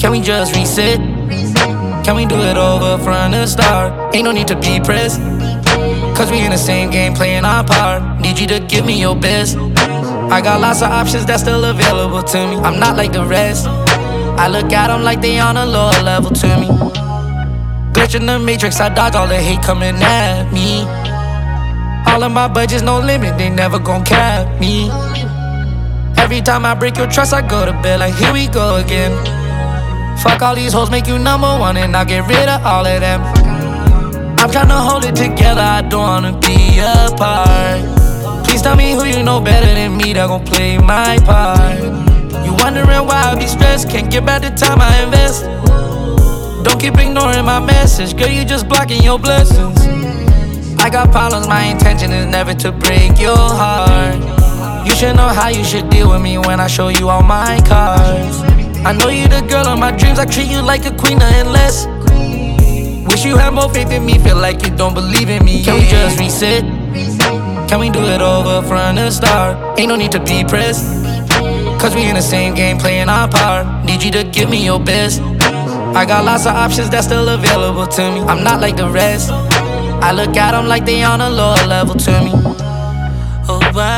Can we just reset? Can we do it over from the start? Ain't no need to be pressed, cause we in the same game playing our part. Need you to give me your best. I got lots of options that's still available to me. I'm not like the rest. I look at them like they on a lower level to me. Glitch in the matrix, I dodge all the hate coming at me. All of my budgets, no limit, they never gon' cap me. Every time I break your trust, I go to bed like here we go again. Fuck all these hoes, make you number one, and I'll get rid of all of them. I'm tryna hold it together, I don't wanna be apart. Please tell me who you know better than me that gon' play my part. You wondering why I be stressed, can't get back the time I invest. Don't keep ignoring my message, girl, you just blocking your blessings. I got problems, my intention is never to break your heart. You should know how you should deal with me when I show you all my cards. I know you the girl of my dreams, I treat you like a queen, nothing less. Wish you had more faith in me, feel like you don't believe in me. Can we just reset? Can we do it over from the start? Ain't no need to be pressed, cause we in the same game playing our part. Need you to give me your best. I got lots of options that's still available to me. I'm not like the rest. I look at them like they on a lower level to me. Oh,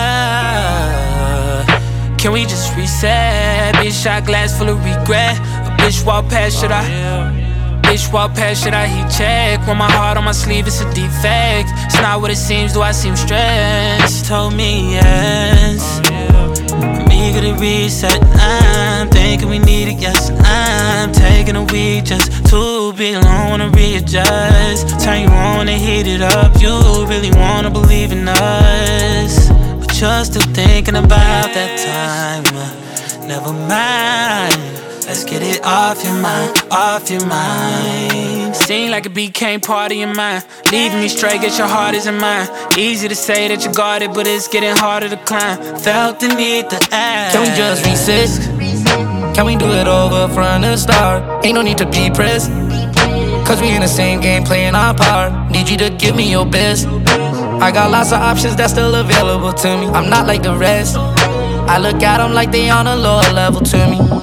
can we just reset? Bitch, shot glass full of regret. A bitch walk past, should I? Bitch walk past, should I heat check? When my heart on my sleeve, it's a defect. It's not what it seems, do I seem stressed? Told me yes. I'm eager to reset. I'm thinking we need it, yes. I'm taking a week just to be alone, wanna readjust. Turn you on and heat it up. You really wanna believe in us, but you're still thinking about that time. Never mind, let's get it off your mind, off your mind. Seem like it became part of your mind. Leaving me straight, get your heart isn't mine. Easy to say that you got it, but it's getting harder to climb. Felt the need to ask. Can we just reset? Can we do it over from the start? Ain't no need to be pressed, cause we in the same game playing our part. Need you to give me your best. I got lots of options that's still available to me. I'm not like the rest. I look at them like they on a lower level to me.